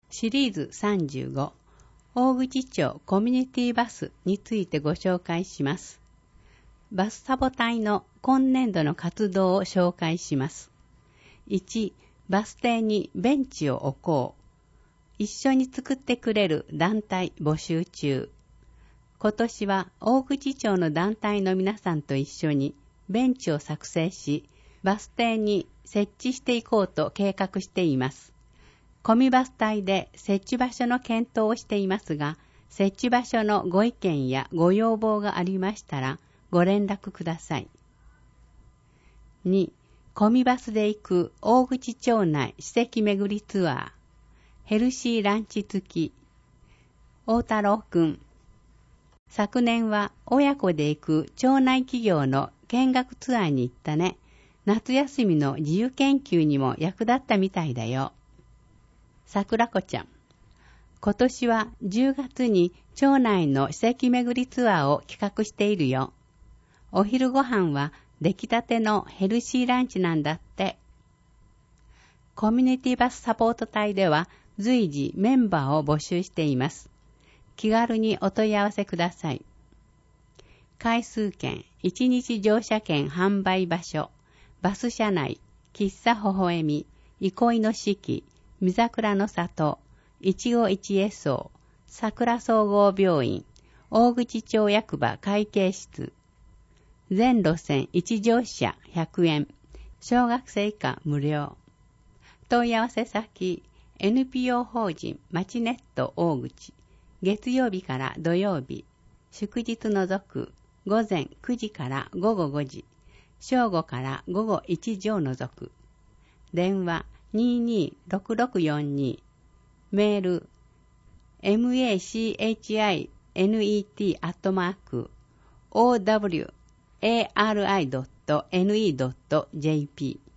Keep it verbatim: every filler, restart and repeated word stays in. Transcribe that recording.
シリーズさんじゅうご、大口町コミュニティバスについてご紹介します。バスサボ隊の今年度の活動を紹介します。いち、バス停にベンチを置こう。一緒に作ってくれる団体募集中。今年は大口町の団体の皆さんと一緒にベンチを作成し、バス停に設置していこうと計画しています。コミバス隊で設置場所の検討をしていますが、設置場所のご意見やご要望がありましたらご連絡ください。に、コミバスで行く大口町内史跡巡りツアー、ヘルシーランチ付き。大太郎くん。昨年は親子で行く町内企業の見学ツアーに行ったね。夏休みの自由研究にも役立ったみたいだよ。桜子ちゃん。今年はじゅうがつに町内の史跡巡りツアーを企画しているよ。お昼ご飯は出来たてのヘルシーランチなんだって。コミュニティバスサポート隊では随時メンバーを募集しています。気軽にお問い合わせください。回数券、いちにち乗車券販売場所、バス車内、喫茶ほほえみ、憩いの式、三桜の里、一期一会荘、桜総合病院、大口町役場会計室。全路線いち乗車ひゃくえん、小学生以下無料。問い合わせ先、エヌピーオー 法人まちネット大口、月曜日から土曜日、祝日除く、午前くじから午後ごじ、正午から午後いちじを除く。電話にーにーろくろくよんに、メール マチネット アットマーク オーダブリューエーアールアイドットエヌイードットジェーピー